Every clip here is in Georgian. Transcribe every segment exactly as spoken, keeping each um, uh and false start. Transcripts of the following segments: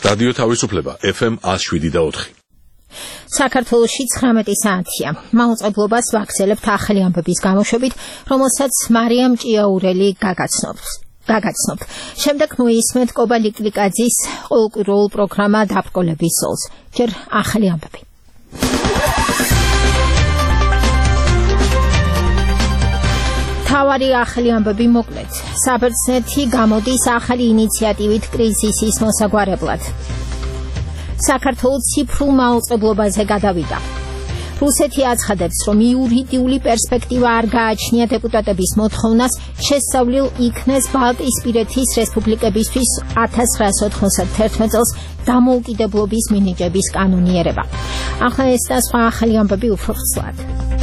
რადიო თავისუფლება ეფ ემ one oh seven და four. საქართველოში ცხრამეტი საათია. მაუწყებლობას ვაგრძელებთ ახალი ამბების გამოშვებით, რომელსაც მარიამ ჭიაურელი გაგაცნობთ. გაგაცნობთ. შემდეგ მოისმენთ კობა ლიკლიკაძის ყოველკვირეულ პროგრამა დაბრკოლების ზოლს. ჯერ ახალი ამბები. თავარი ახალი ამბები მოკლედ. საბერძნეთი გამოდის ახალი ინიციატივით კრიზისის მოსაგვარებლად. საქართველოს ციფრულ მაუწყებლობაზე გადავიდა. რუსეთი აცხადებს, რომ იურიდიული პერსპექტივა არ გააჩნია დეპუტატების მოთხოვნას შესწავლილ იქნეს ბალტიისპირეთის რესპუბლიკებისთვის one thousand nine hundred ninety-one წელს დამოუკიდებლობის მინიჭების კანონიერება. ახლა ეს და სხვა ახალი ამბები უფრო ვრცლად.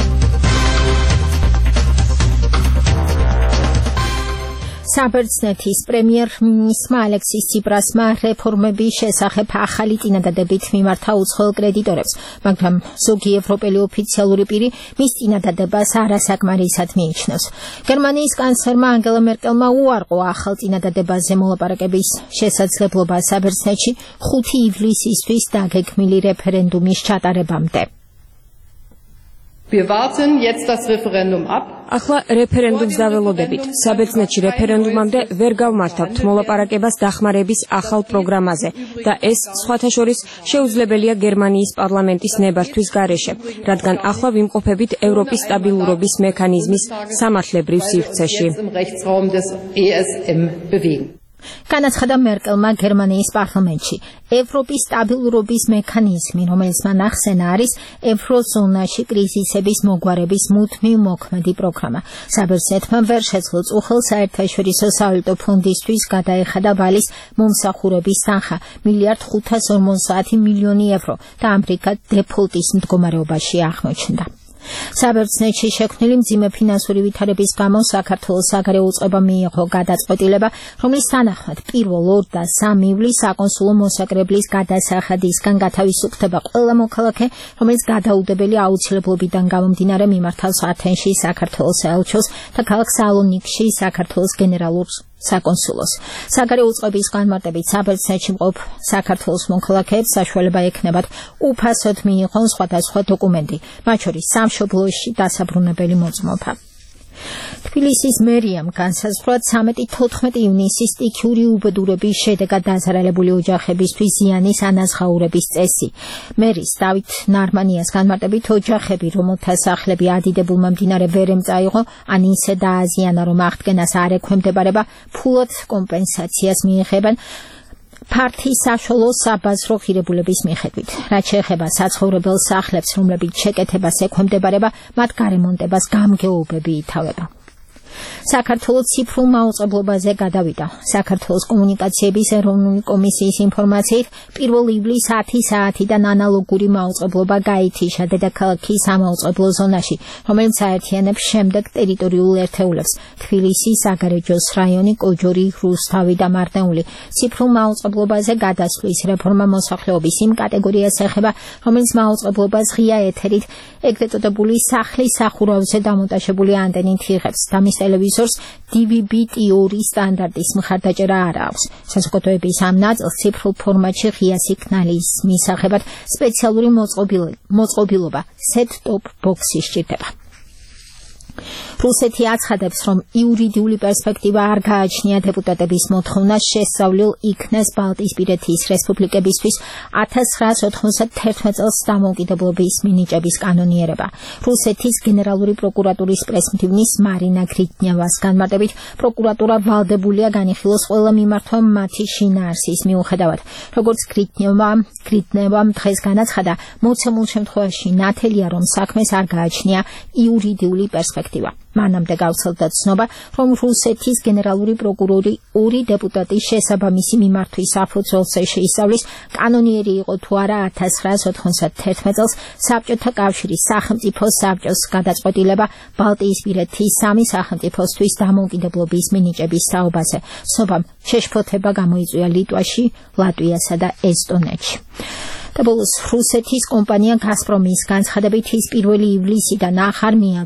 საბერძნეთის პრემიერ-მინისტრმა ალექსის ციპრასმა რეფორმების შესახებ ახალი წინადადებით მიმართა უცხოელ კრედიტორებს, მაგრამ ზოგი ევროპელი ოფიციალური პირი მის წინადადებას არასაკმარისად მიიჩნევს. გერმანიის კანცლერმა ანგელა მერკელმა უარყო ახალ წინადადებაზე მოლაპარაკების შესაძლებლობა საბერძნეთში ხუთი ივლისისთვის დაგეგმილი რეფერენდუმის ჩატარებამდე. Wir warten jetzt das Referendum ab. ახლა რეფერენდუმს დაველოდებით. საბერძნეთში რეფერენდუმამდე ვერ გავმართავთ მოლაპარაკებას დახმარების ახალ პროგრამაზე და ეს სხვათა შორის შეუძლებელია გერმანიის პარლამენტის ნებართვის გარეშე, რადგან ახლა ვიმყოფებით ევროპის სტაბილურობის მექანიზმის სამართლებრივ სივრცეში. განაცხადა მერკელმა გერმანიის პარლამენტში. ევროპის სტაბილურობის მექანიზმი, რომელიც მან ახსენა, არის ევროზონაში კრიზისების მოგვარების მუდმივ მოქმედი პროგრამა. საბერძნეთმა ვერ შეძლო წუხელ საერთაშორისო სავალუტო ფონდისთვის გადაეხადა ვალის მომსახურების თანხა მილიარდ ხუთას ორმოცდაათი მილიონი ევრო და ამრიგად დეფოლტის მდგომარეობაში აღმოჩნდა. საბერძნეთში შექმნილი მძიმე ფინანსური ვითარების გამო საქართველოს საგარეო უწყება მიიღო გადაწყვეტილება, რომლის თანახმად პირველ ორ და სამ ივლისს საკონსულო მოსაკრებლის გადასახადისგან გათავისუფლდება ყველა მოქალაქე, რომელიც გადაუდებელი აუცილებლობიდან გამომდინარე მიმართავს ათენში საქართველოს საელჩოს და ქალაქ სალონიკში საქართველოს გენერალურ საკონსულოს. საგარეო უწყების განმარტებით საბერძნეთში მყოფ საქართველოს მოქალაქეებს საშუალება ექნებათ უფასოდ მიიღონ სხვადასხვა დოკუმენტი, მათ შორის სამშობლოში დასაბრუნებელი მოწმობა. თბილისის მერიამ განსაზღვრა ცხრამეტი-თოთხმეტი ივნისის სტიქიური უბედურების შედეგად დაზარალებული ოჯახებისთვის ზიანის ანაზღაურების წესი. მერის დავით ნარმანიას განმარტებით ოჯახები, რომელთა სახლები ადიდებულმა მდინარე ვერ ემწაიღო, ან ისე დააზიანა, რომ აღდგენას არ ექვემდებარება, ფულად კომპენსაციას მიიღებენ ფართის საშუალო საბაზრო ღირებულების მიხედვით. რაც შეეხება საცხოვრებელ სახლებს, რომლებიც შეკეთებას ექვემდებარება, მათ გარემონტებას გამგეობები ითავება. საქართველოს ციფრულ მაუწყებლობაზე გადავიდა. საქართველოს კომუნიკაციების ეროვნული კომისიის ინფორმაციით, პირველ ივლისს ათი საათიდან ანალოგური მაუწყებლობა გაითიშა დედაქალაქის სამაუწყებლო ზონაში, რომელიც აერთიანებს შემდეგ ტერიტორიულ ერთეულებს: თბილისი, საგარეჯოს რაიონი, კოჯორი, რუსთავი და მარნეული. ციფრულ მაუწყებლობაზე გადასვლის რეფორმა მოსახლეობის იმ კატეგორიას ეხება, რომელიც მაუწყებლობას ღია ეთერით, ეგრეთ წოდებული სახლის სახურავზე დამონტაჟებული ანტენით იღებს და მის ტელევიზორს დი ვი ბი ტი ორი სტანდარტის მხარდაჭერა არ აქვს. საზოგადოების ამ ნაწილს ციფრულ ფორმატში ღია სიგნალის მისაღებად სპეციალური მოწყობილობა set-top box-ი სჭირდება. რუსეთი აცხადებს, რომ იურიდიული პერსპექტივა არ გააჩნია დეპუტატების მოთხოვნას შესწავლილ იქნეს ბალტიისპირეთის რესპუბლიკებისთვის one thousand nine hundred ninety-one წელს დამოუკიდებლობის მინიჭების კანონიერება. რუსეთის გენერალური პროკურატურის პრესმდივნის მარინა გრიდნევას განმარტებით, პროკურატურა ვალდებულია განიხილოს ყველა მიმართვა მათი შინაარსის მიუხედავად. როგორც გრიდნევა, გრიდნევამ დღეს განაცხადა, მოცემულ შემთხვევაში ნათელია, რომ საქმეს არ გააჩნია იურიდიული პერსპექტივა. მანამდე გავრცელდა ცნობა, რომ რუსეთის გენერალური პროკურორი ორი დეპუტატის შესაბამისი მიმართვის საფუძველზე შეისწავლის, კანონიერი იყო თუ არა one thousand nine hundred ninety-one წელს საბჭოთა კავშირის სახელმწიფო საბჭოს გადაწყვეტილება ბალტიისპირეთის სამი სახელმწიფოსთვის დამოუკიდებლობის მინიჭების საუბაზე. ცნობამ შეშფოთება გამოიწვია ლიტვაში, ლატვიასა და ესტონეთში. და ბოლოს რუსეთის კომპანია გაზპრომის განცხადებით ის პირველი ივლისიდან ახარ